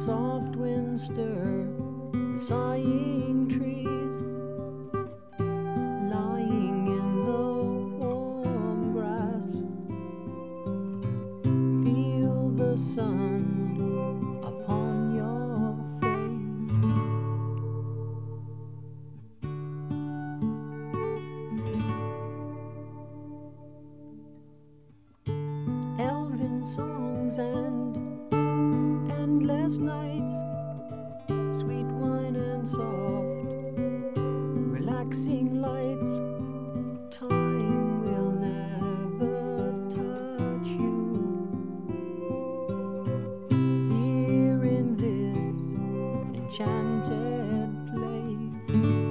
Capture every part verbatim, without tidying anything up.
soft wind stir the sighing trees, lying in the warm grass. Feel the sun upon your face. Elven songs and endless nights, sweet wine and soft, relaxing lights. Time will never touch you here in this enchanted place.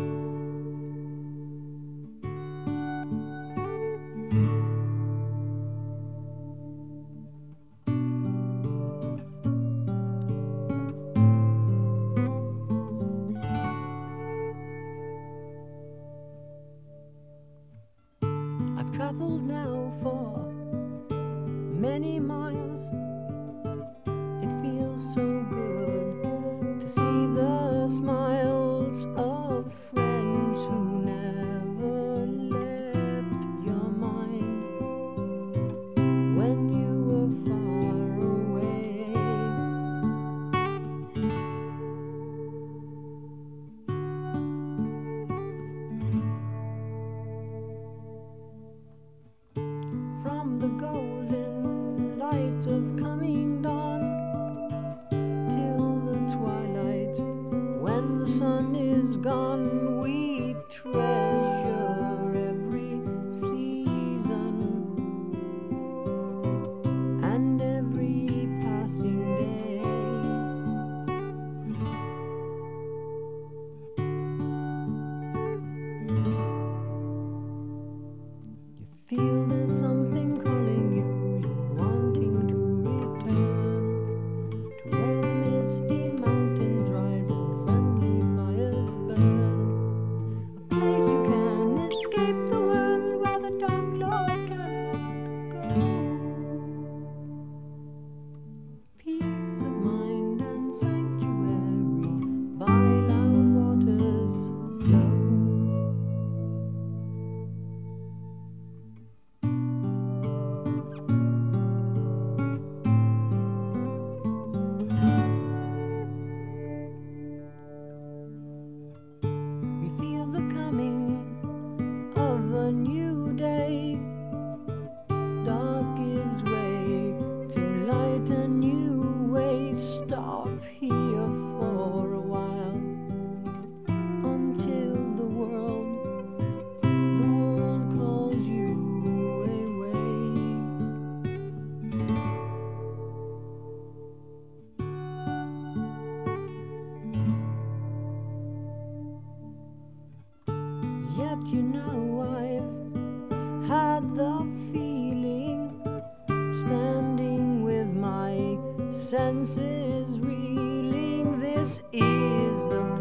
I've traveled now for many miles. It feels so good to see the smiles of friends who never left your mind when you were far away. From the golden light of coming dawn till the twilight, when the sun is gone, we treasure every season and every passing day. You feel there's something calling you, you're wanting to return to where the misty mountains rise and friendly fires burn. A place you can escape the world where the dark Lord cannot go. Peace of mind and sanctuary by loud waters flow. We feel the coming of a new day. Dark gives way to light, a new way. Stop here for a while until the world, the world calls you away. Yet you know I've had the feeling, standing with my senses reeling. This is the